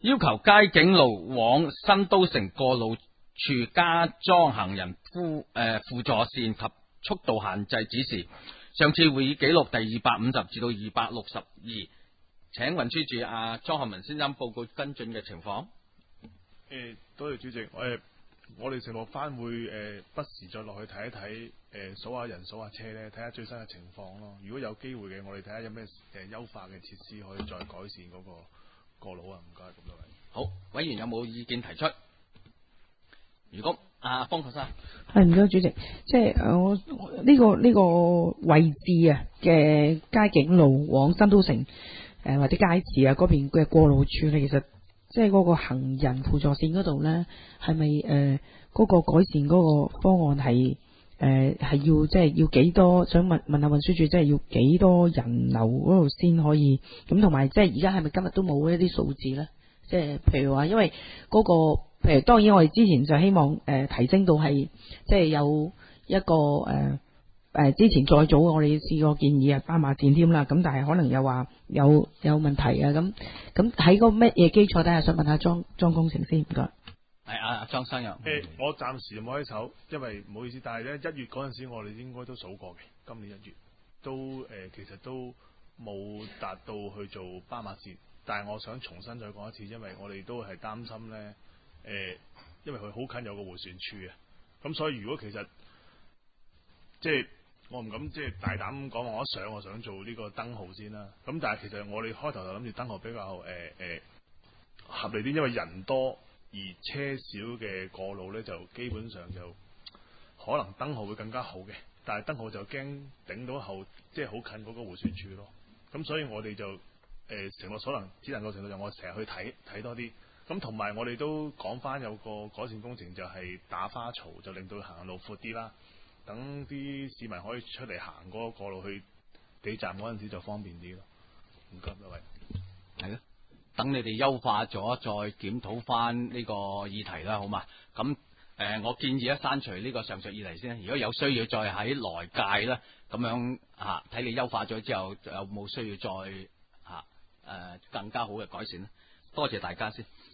要求佳景路往新都城過路處加裝行人輔助線及速度限制指示。上次會議記錄第250至到262，請運輸署莊學文先生報告跟進嘅情況。 多謝主席。我哋承諾翻會不時再落去睇一睇，數下人數下車咧，睇下最新嘅情況咯。如果有機會嘅，我哋睇下有咩優化嘅設施可以再改善嗰個過路啊。唔該，咁多位。 好，委員有冇意見提出？如果方國生係唔該主席，即係我呢個位置啊嘅佳景路往新都城或者街市啊嗰邊嘅過路處咧，其實即係嗰個行人輔助線嗰度咧，係咪嗰個改善嗰個方案係要即係要幾多？想問下運輸署，即係要幾多人流嗰度先可以咁？同埋即係而家係咪今日都冇一啲數字咧？即係譬如話，因為嗰個譬如當然我哋之前就希望提升到係即係有一個之前再早我哋試過建議斑馬線添啦，咁但係可能又話有問題啊，咁喺個乜嘢基礎底下想問下莊工程先，唔該。 係莊生又我暫時冇喺手，因為唔好意思，但係咧1月嗰陣時我哋應該都數過嘅，今年1月都其實都冇達到去做斑馬線，但係我想重新再講一次，因為我哋都係擔心咧因為佢好近有個迴旋處啊，咁所以如果其實即係我唔敢即係大膽講話，我想做呢個燈號先啦。咁但係其實我哋開頭就諗住燈號比較合理啲，因為人多而車少嘅過路呢，就基本上就可能燈號會更加好嘅。但係燈號就驚頂到後，即係好近嗰個迴旋處咯。咁所以我哋就承諾所能，只能夠承諾就我成日去睇多啲。咁同埋我哋都講翻有個改善工程，就係打花槽，就令到行路闊啲啦。等啲市民可以出嚟行嗰個過路去地站嗰陣時就方便啲咯。唔該各位。 係咯，等你哋優化咗再檢討翻呢個議題啦，好嘛？咁我建議刪除呢個上述議題先。如果有需要再喺來屆咧，咁樣睇你優化咗之後，有冇需要再更加好嘅改善咧？多謝大家先。